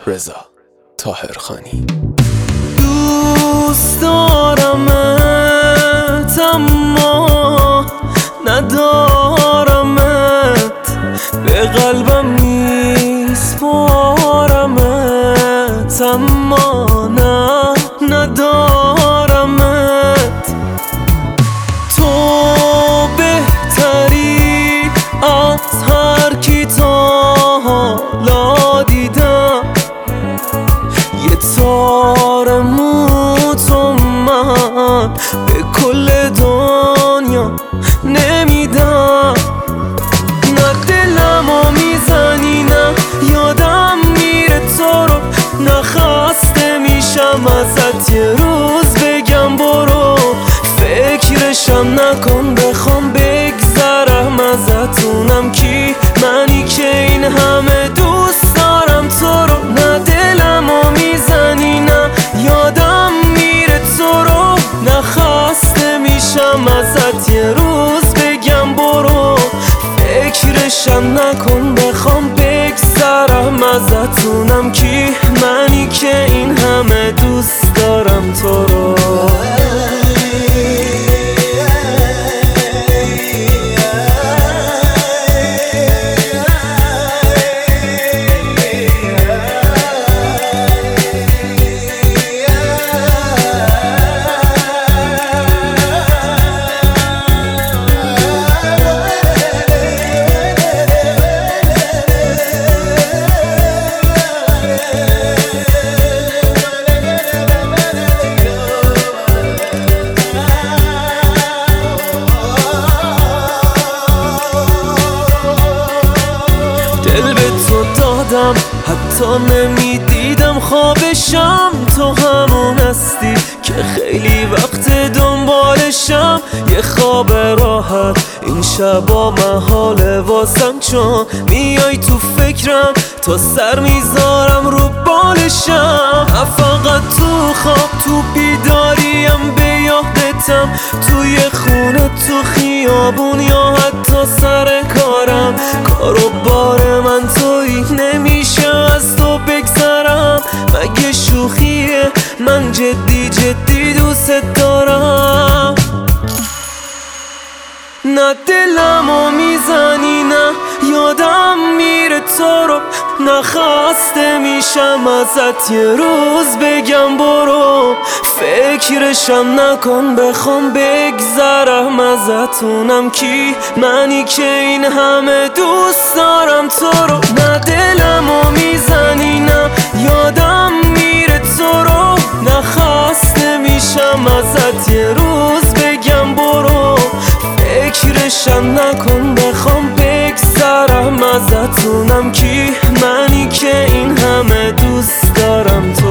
رضا طاهرخانی. دوست دارمت اما ندارمت، به قلبم میسپارمت اما ندارمت. تو بهتری از هر کی تا حالا دیدم، یه تار مو تو من به کل دنیا نمیدم. نه دلمو میزنی نه یادم میره تو رو، نه خسته میشم ازت یه روز بگم برو. فکرشم نکن بخوام بگذرم ازتونم کی منی که این همه دوست دارم تو رو. نه دلمو میزنی نه یادم میره تو رو، نه خسته میشم ازت یه روز بگم برو. فکرشم نکن بخوام بگذرم ازتونم کی منی که این همه دوست دارم تو رو. دل به تو دادم حتی نمیدیدم خوابشم، تو همون هستی که خیلی وقت دنبالشم. یه خواب راحت این شبا محاله واسم، چون میای تو فکرم تا سر میذارم رو بالشم. فقط تو خواب تو بیداریم به یادتم، توی خونه تو خیابون یا حتی سر کارم. کار و بار من تویی نمیشه از تو بگذرم، مگه شوخیه من جدی جدی دوست دارم. نه دلمو میزنی نه یادم میره تو رو، نه خسته میشم ازت یه روز بگم برو. فکرشم نکن بخوام بگذرم ازتونم کی منی که این همه دوست دارم تو رو. نه دلمو میزنی نه یادم میره تو رو، نه خسته میشم ازت یه روز بگم برو. فکرشم نکن بخوام بگذرم ازتونم کی منی که این همه دوست دارم تو.